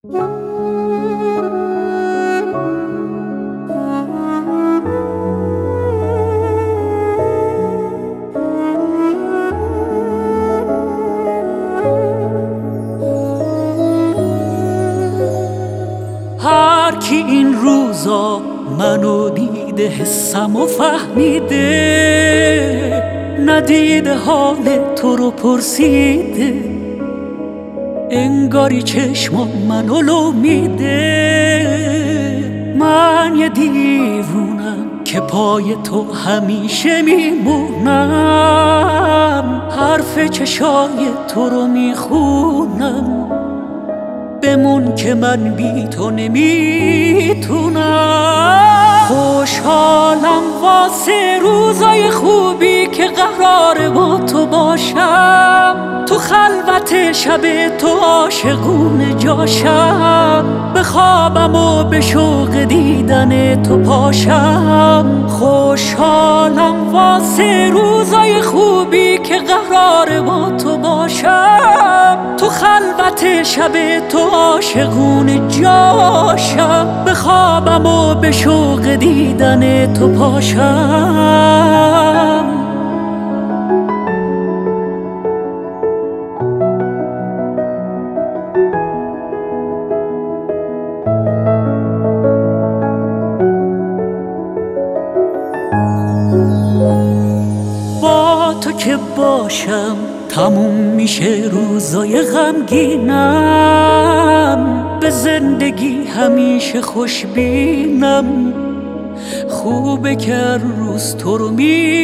هر کی این روزا منو دیده حسم و فهمیده، ندیده حال تو رو پرسیده، انگاری چشمان منو لو میده. من یه دیوونم که پای تو همیشه میمونم، حرف چشای تو رو میخونم، بمون که من بی تو نمیتونم. خوشحالم واسه روزای خوبی که قراره با تو باشم، تو خلوت شب تو عاشقونه جاشم، بخوابم و به شوق دیدن تو پاشم. خوشحالم واسه روزای خوبی که قراره با تو باشم، تو خلوت شب تو عاشقونه جاشم، بخوابم و به شوق دیدن تو پاشم. با تو که باشم تموم میشه روزای غمگینم، به زندگی همیشه خوشبینم، خوبه که هر روز تو رو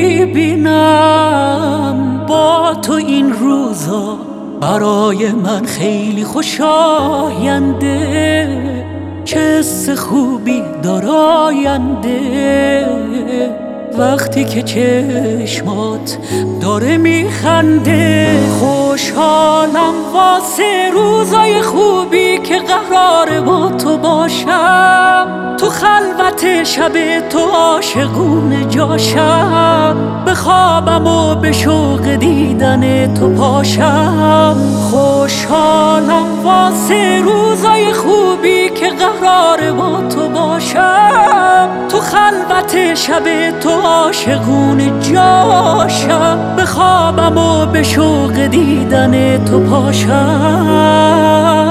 میبینم. با تو این روزا برای من خیلی خوشاینده، چه حس خوبی داره آینده، وقتی که چشمات داره میخنده. خوشحالم واسه روزای خوبی که قراره با تو باشم، تو خلوت شب تو عاشقونه جاشم، بخوابم و به شوق دیدن تو پاشم. خوشحالم واسه روزای خوبی که قراره با تو باشم، تو خلوت شب تو عاشقونه جاشم، بخوابم و به شوق دیدن تو پاشم.